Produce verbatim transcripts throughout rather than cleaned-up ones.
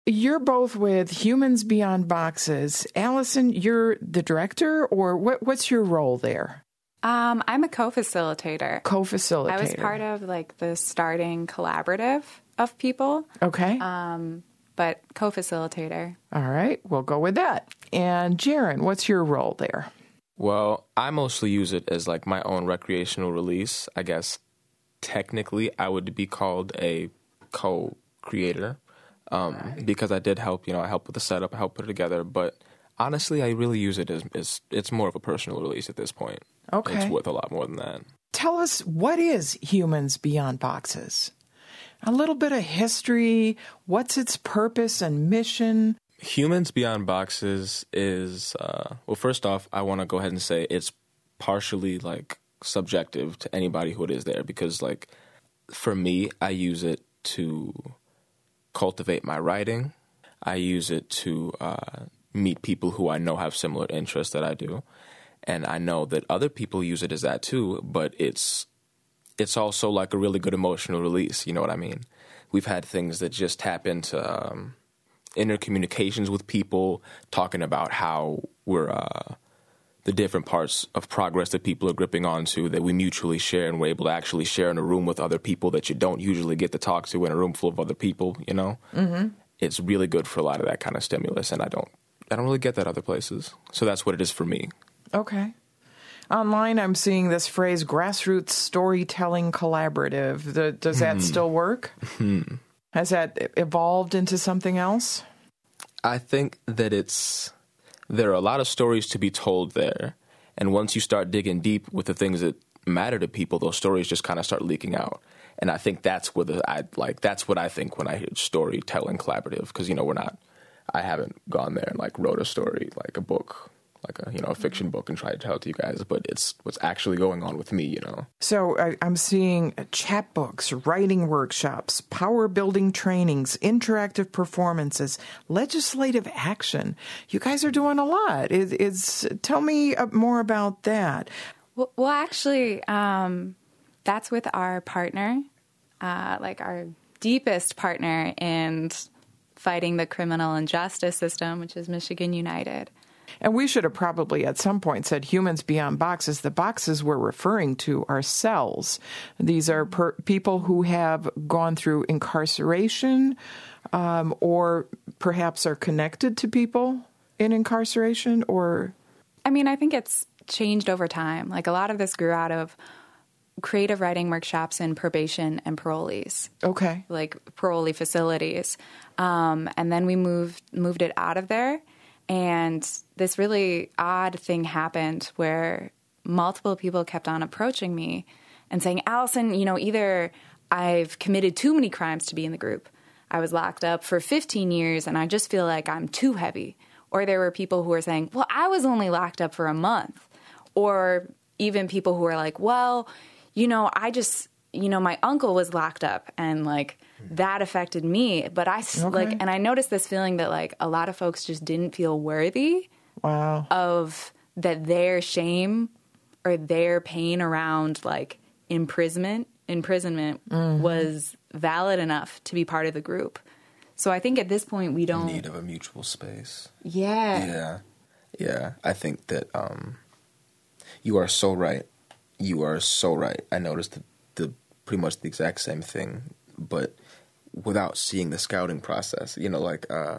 You're both with Humans Beyond Boxes. Allison, you're the director, or what, what's your role there? Um, I'm a co-facilitator. Co-facilitator. I was part of like the starting collaborative of people. Okay. Um, but co-facilitator. All right, we'll go with that. And Jaron, what's your role there? Well, I mostly use it as like my own recreational release. I guess technically I would be called a co-creator um, right. because I did help, you know, I helped with the setup, I helped put it together. But honestly, I really use it as, as it's more of a personal release at this point. Okay. It's worth a lot more than that. Tell us, what is Humans Beyond Boxes? A little bit of history. What's its purpose and mission? Humans Beyond Boxes is, uh, well, first off, I want to go ahead and say it's partially, like, subjective to anybody who it is there because, like, for me, I use it to cultivate my writing. I use it to uh, meet people who I know have similar interests that I do. And I know that other people use it as that too, but it's it's also like a really good emotional release, you know what I mean? We've had things that just tap into um, inner communications with people, talking about how we're uh, the different parts of progress that people are gripping onto that we mutually share, and we're able to actually share in a room with other people that you don't usually get to talk to in a room full of other people, you know? Mm-hmm. It's really good for a lot of that kind of stimulus, and I don't I don't really get that other places. So that's what it is for me. Okay. Online, I'm seeing this phrase, grassroots storytelling collaborative. The, does that mm. still work? Mm. Has that evolved into something else? I think that it's, there are a lot of stories to be told there. And once you start digging deep with the things that matter to people, those stories just kind of start leaking out. And I think that's where the, I like, that's what I think when I hear storytelling collaborative. Because, you know, we're not, I haven't gone there and like wrote a story, like a book, like a, you know, a fiction book and try to tell it to you guys, but it's what's actually going on with me, you know. So I, I'm seeing chat books, writing workshops, power building trainings, interactive performances, legislative action. You guys are doing a lot. It, it's tell me more about that. Well, well actually, um, that's with our partner, uh, like our deepest partner in fighting the criminal injustice system, which is Michigan United. And we should have probably at some point said Humans Beyond Boxes. The boxes we're referring to are cells. These are per- people who have gone through incarceration um, or perhaps are connected to people in incarceration or... I mean, I think it's changed over time. Like a lot of this grew out of creative writing workshops in probation and parolees. Okay. Like parolee facilities. Um, and then we moved moved it out of there. And this really odd thing happened where multiple people kept on approaching me and saying, Allison, you know, either I've committed too many crimes to be in the group. I was locked up for fifteen years and I just feel like I'm too heavy. Or there were people who were saying, well, I was only locked up for a month. Or even people who were like, well, you know, I just, you know, my uncle was locked up and like that affected me. But I okay. like, and I noticed this feeling that like a lot of folks just didn't feel worthy wow. of that their shame or their pain around like imprisonment, imprisonment mm-hmm. was valid enough to be part of the group. So I think at this point we don't... In need of a mutual space. Yeah. Yeah. Yeah. I think that um, you are so right. You are so right. I noticed the, the pretty much the exact same thing, but without seeing the scouting process. You know, like, uh,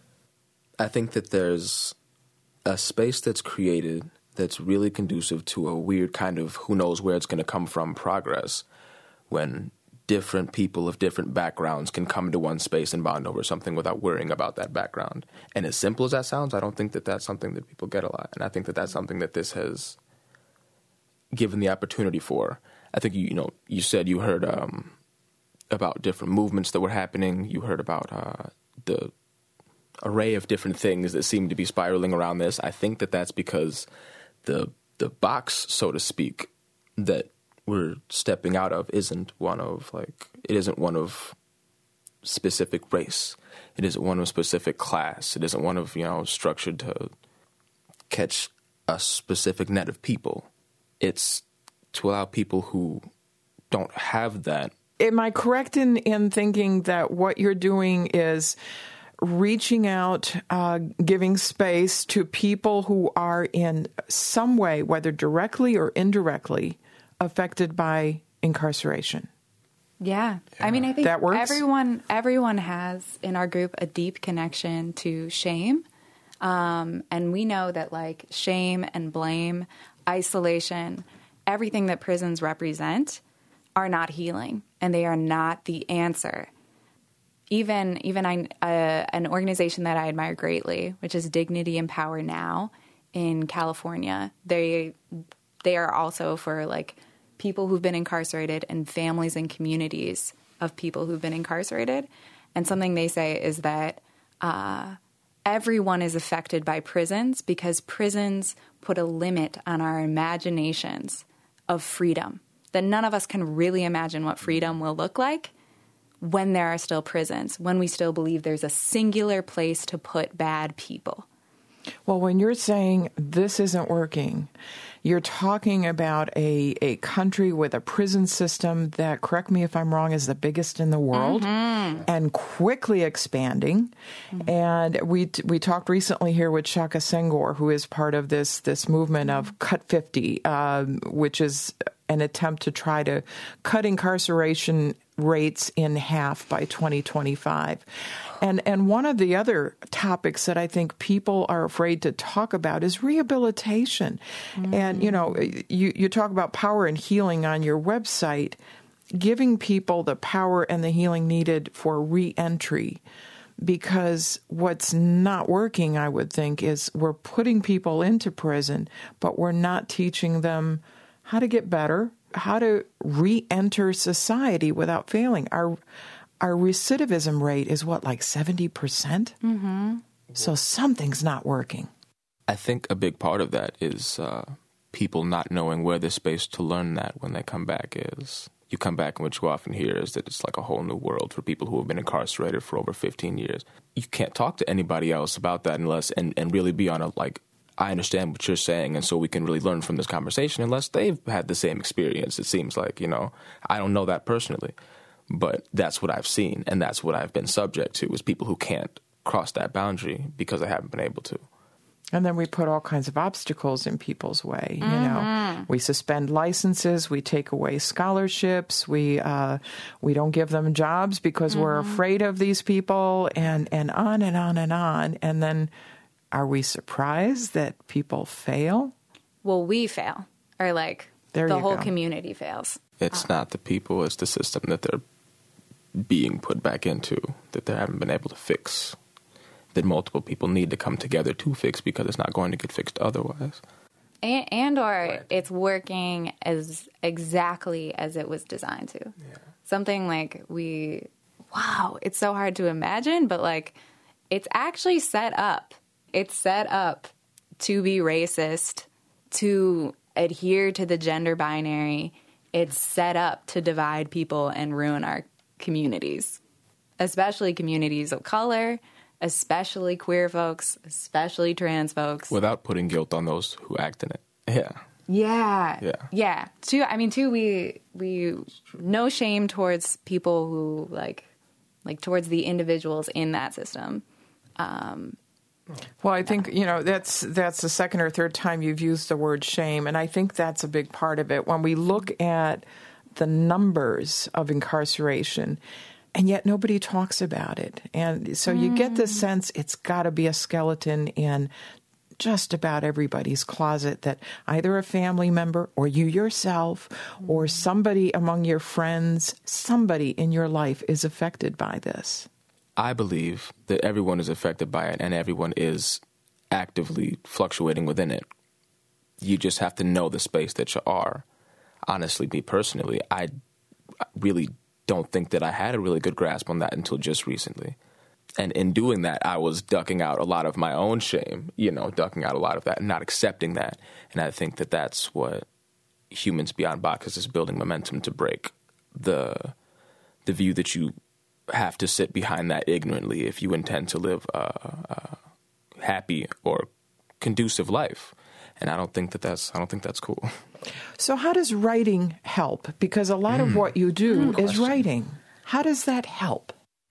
I think that there's a space that's created that's really conducive to a weird kind of who knows where it's going to come from progress when different people of different backgrounds can come into one space and bond over something without worrying about that background. And as simple as that sounds, I don't think that that's something that people get a lot. And I think that that's something that this has given the opportunity for. I think, you, you know, you said you heard um, about different movements that were happening. You heard about uh, the array of different things that seem to be spiraling around this. I think that that's because the the box, so to speak, that we're stepping out of isn't one of, like, it isn't one of specific race. It isn't one of specific class. It isn't one of, you know, structured to catch a specific net of people. It's to allow people who don't have that. Am I correct in, in thinking that what you're doing is reaching out, uh, giving space to people who are in some way, whether directly or indirectly, affected by incarceration. Yeah. yeah. I mean, I think that works? everyone everyone has in our group a deep connection to shame. Um, and we know that like shame and blame, isolation, everything that prisons represent are not healing, and they are not the answer. Even even I, uh, an organization that I admire greatly, which is Dignity and Power Now in California, they they are also for like people who've been incarcerated and families and communities of people who've been incarcerated. And something they say is that uh, everyone is affected by prisons because prisons put a limit on our imaginations of freedom, that none of us can really imagine what freedom will look like when there are still prisons, when we still believe there's a singular place to put bad people. Well, when you're saying this isn't working, you're talking about a, a country with a prison system that, correct me if I'm wrong, is the biggest in the world mm-hmm. and quickly expanding. Mm-hmm. And we we talked recently here with Shaka Senghor, who is part of this, this movement of Cut fifty, um, which is an attempt to try to cut incarceration rates in half by twenty twenty-five. And and one of the other topics that I think people are afraid to talk about is rehabilitation. Mm-hmm. And, you know, you, you talk about power and healing on your website, giving people the power and the healing needed for reentry. Because what's not working, I would think, is we're putting people into prison, but we're not teaching them how to get better, how to re-enter society without failing. Our our recidivism rate is what, like seventy percent? Mm-hmm. So something's not working. I think a big part of that is uh, people not knowing where the space to learn that when they come back is. You come back and what you often hear is that it's like a whole new world for people who have been incarcerated for over fifteen years. You can't talk to anybody else about that unless, and, and really be on a, like, I understand what you're saying, and so we can really learn from this conversation unless they've had the same experience, it seems like, you know. I don't know that personally, but that's what I've seen, and that's what I've been subject to, is people who can't cross that boundary because they haven't been able to. And then we put all kinds of obstacles in people's way. Mm-hmm. You know, we suspend licenses, we take away scholarships, we uh, we don't give them jobs because mm-hmm. we're afraid of these people, and, and on and on and on. And then are we surprised that people fail? Well, we fail, or like there the whole go. community fails. It's uh, not the people, it's the system that they're being put back into that they haven't been able to fix, that multiple people need to come together to fix because it's not going to get fixed otherwise. And, and or right. It's working as exactly as it was designed to. Yeah. Something like we, wow, it's so hard to imagine, but like it's actually set up. It's set up to be racist, to adhere to the gender binary. It's set up to divide people and ruin our communities, especially communities of color, especially queer folks, especially trans folks. Without putting guilt on those who act in it. Yeah. Yeah. Yeah. Yeah. Too, I mean, too, we, we, no shame towards people who, like, like towards the individuals in that system. Um, well, I think, you know, that's that's the second or third time you've used the word shame, and I think that's a big part of it. When we look at the numbers of incarceration, and yet nobody talks about it. And so you get this sense it's got to be a skeleton in just about everybody's closet, that either a family member or you yourself or somebody among your friends, somebody in your life is affected by this. I believe that everyone is affected by it and everyone is actively fluctuating within it. You just have to know the space that you are. Honestly, me personally, I really don't think that I had a really good grasp on that until just recently. And in doing that, I was ducking out a lot of my own shame, you know, ducking out a lot of that and not accepting that. And I think that that's what Humans Beyond Boxes is building momentum to break, the the view that you have to sit behind that ignorantly if you intend to live a, a happy or conducive life. And I don't think that that's I don't think that's cool. So how does writing help? Because a lot mm. of what you do mm, is writing. How does that help?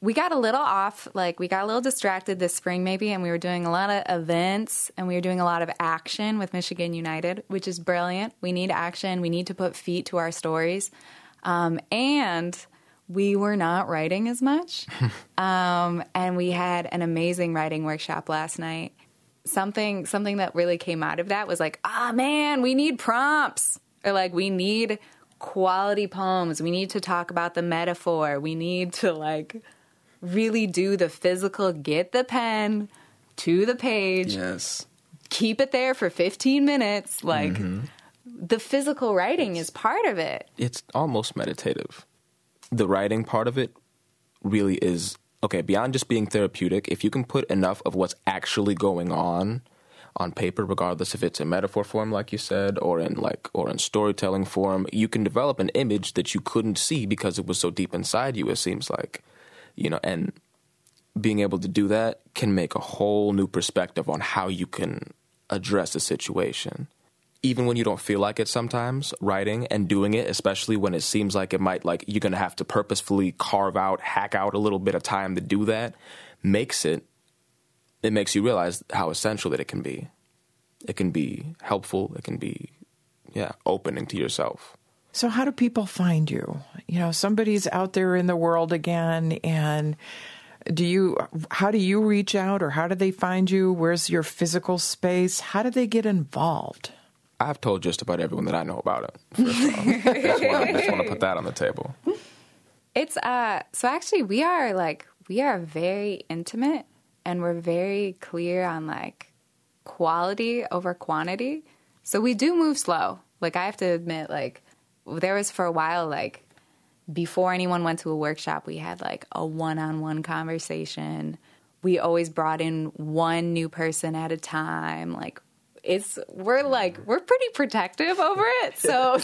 we got a little off, like we got a little distracted this spring maybe, and we were doing a lot of events and we were doing a lot of action with Michigan United, which is brilliant. We need action. We need to put feet to our stories. Um, and we were not writing as much. um, and we had an amazing writing workshop last night. Something, something that really came out of that was like, ah, oh, man, we need prompts, or like we need quality poems. We need to talk about the metaphor. We need to like really do the physical, get the pen to the page. Yes. Keep it there for fifteen minutes. Like mm-hmm. the physical writing is part of it. It's almost meditative. The writing part of it really is, okay, beyond just being therapeutic, if you can put enough of what's actually going on on paper, regardless if it's in metaphor form, like you said, or in like or in storytelling form, you can develop an image that you couldn't see because it was so deep inside you, it seems like. You know, and being able to do that can make a whole new perspective on how you can address a situation. Even when you don't feel like it sometimes, writing and doing it, especially when it seems like it might, like, you're going to have to purposefully carve out, hack out a little bit of time to do that, makes it, it makes you realize how essential that it can be. It can be helpful. It can be, yeah, opening to yourself. So how do people find you? You know, somebody's out there in the world again, and do you, how do you reach out, or how do they find you? Where's your physical space? How do they get involved? I've told just about everyone that I know about it. I just want to put that on the table. It's uh so actually we are like we are very intimate, and we're very clear on like quality over quantity. So we do move slow. Like I have to admit, like there was for a while, like before anyone went to a workshop, we had like a one-on-one conversation. We always brought in one new person at a time. Like it's we're like we're pretty protective over it. So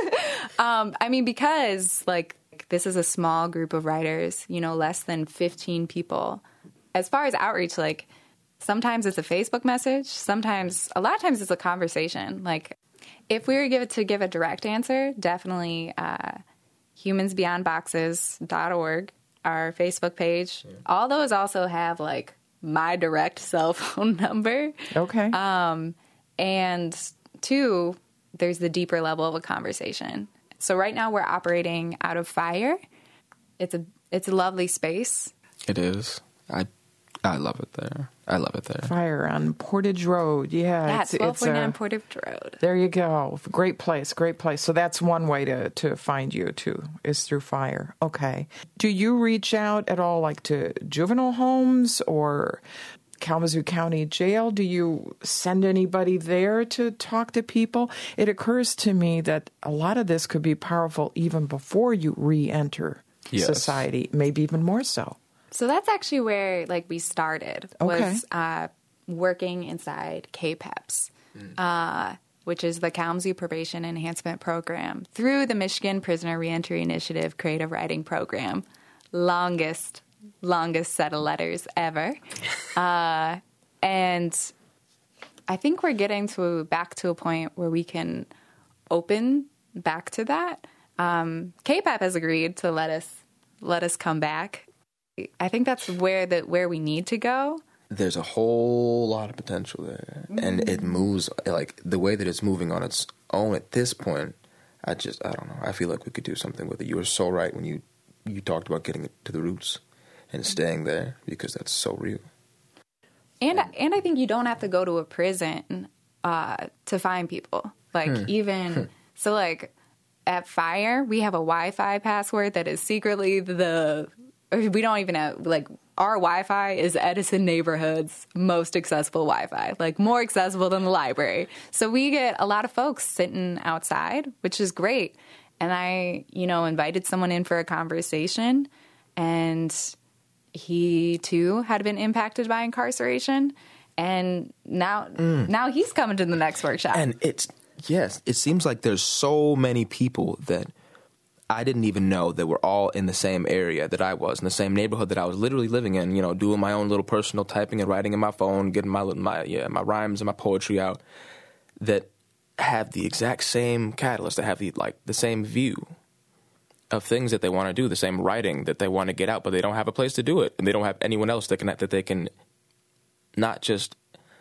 um I mean, because like this is a small group of writers, you know, less than fifteen people. As far as outreach, like sometimes it's a Facebook message, sometimes a lot of times it's a conversation. Like if we were give to give a direct answer, definitely uh humans beyond boxes dot org, our Facebook page. Yeah. All those also have like my direct cell phone number. Okay. Um And two, there's the deeper level of a conversation. So right now we're operating out of Fire. It's a it's a lovely space. It is. I I love it there. I love it there. Fire on Portage Road. Yeah. Yeah, it's twelve forty-nine uh, Portage Road. There you go. Great place. Great place. So that's one way to, to find you, too, is through Fire. Okay. Do you reach out at all, like, to juvenile homes or Kalamazoo County Jail? Do you send anybody there to talk to people? It occurs to me that a lot of this could be powerful even before you re-enter yes. society, maybe even more so. So that's actually where like we started, okay. was uh, working inside K P E P S, mm. uh, which is the Kalamazoo Probation Enhancement Program, through the Michigan Prisoner Reentry Initiative Creative Writing Program. Longest longest set of letters ever. Uh, and I think we're getting to back to a point where we can open back to that. Um, K P E P has agreed to let us let us come back. I think that's where the where we need to go. There's a whole lot of potential there, mm-hmm. and it moves like the way that it's moving on its own at this point. I just I don't know. I feel like we could do something with it. You were so right when you you talked about getting it to the roots and staying there, because that's so real. And and I think you don't have to go to a prison uh, to find people. Like hmm. even hmm. so, like at Fire, we have a Wi-Fi password that is secretly the. We don't even have like our Wi-Fi is Edison neighborhood's most accessible Wi-Fi, like more accessible than the library. So we get a lot of folks sitting outside, which is great. And I, you know, invited someone in for a conversation, and he too had been impacted by incarceration, and now mm. now he's coming to the next workshop. And it's yes, it seems like there's so many people that I didn't even know that were all in the same area that I was, in the same neighborhood that I was literally living in, you know, doing my own little personal typing and writing in my phone, getting my my yeah, my rhymes and my poetry out, that have the exact same catalyst, that have the like the same view of things that they want to do, the same writing that they want to get out, but they don't have a place to do it, and they don't have anyone else that can that they can not just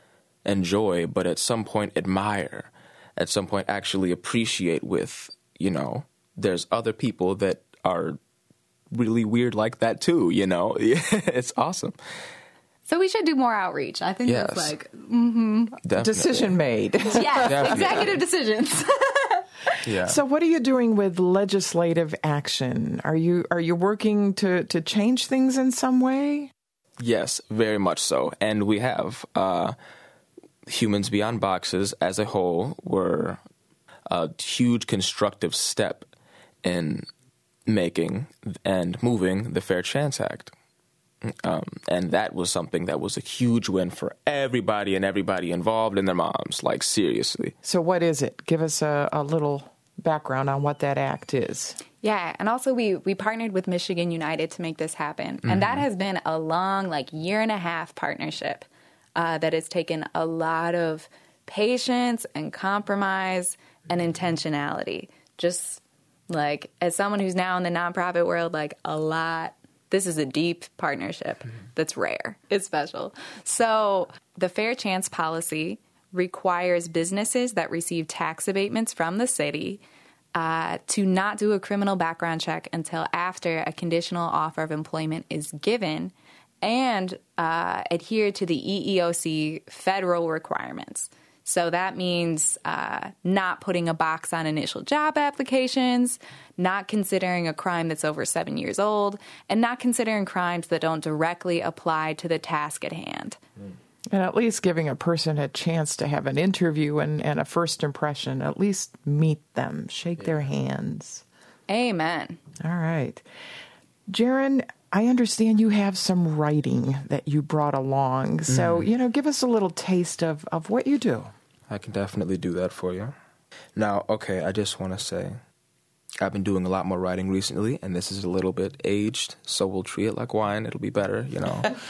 enjoy, but at some point admire, at some point actually appreciate with, you know, there's other people that are really weird like that too, you know. It's awesome. So we should do more outreach. I think Yes. that's like, mm-hmm. Decision made. Yes, executive decisions. Yeah. So what are you doing with legislative action? Are you are you working to, to change things in some way? Yes, very much so. And we have. Uh, Humans Beyond Boxes as a whole were a huge constructive step in making and moving the Fair Chance Act. Um, and that was something that was a huge win for everybody and everybody involved and their moms, like seriously. So what is it? Give us a, a little background on what that act is. Yeah, and also we we partnered with Michigan United to make this happen. Mm-hmm. And that has been a long, like, year and a half partnership. Uh, that has taken a lot of patience and compromise and intentionality. Just like, as someone who's now in the nonprofit world, like, a lot, this is a deep partnership that's rare. It's special. So the Fair Chance policy requires businesses that receive tax abatements from the city uh, to not do a criminal background check until after a conditional offer of employment is given, and uh, adhere to the E E O C federal requirements. So that means uh, not putting a box on initial job applications, not considering a crime that's over seven years old, and not considering crimes that don't directly apply to the task at hand. And at least giving a person a chance to have an interview and, and a first impression, at least meet them, shake yeah. their hands. Amen. All right. Jaron, I understand you have some writing that you brought along. So, mm. you know, give us a little taste of, of what you do. I can definitely do that for you. Now, okay, I just want to say I've been doing a lot more writing recently, and this is a little bit aged, so we'll treat it like wine. It'll be better, you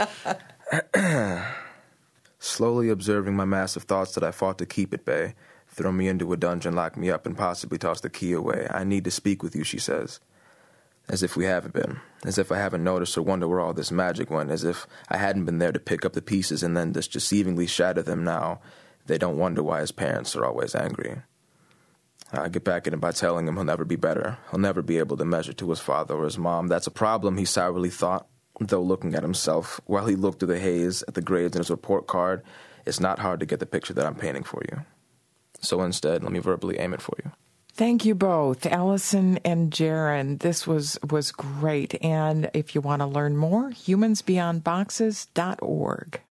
know. Slowly observing my massive thoughts that I fought to keep at bay, throw me into a dungeon, lock me up, and possibly toss the key away. I need to speak with you, she says. As if we haven't been. As if I haven't noticed or wondered where all this magic went. As if I hadn't been there to pick up the pieces and then just deceivingly shatter them now. They don't wonder why his parents are always angry. I get back at him by telling him he'll never be better. He'll never be able to measure to his father or his mom. That's a problem, he sourly thought, though looking at himself. While he looked through the haze at the grades in his report card, it's not hard to get the picture that I'm painting for you. So instead, let me verbally aim it for you. Thank you both, Allison and Jaron. This was, was great. And if you want to learn more, humans beyond boxes dot org.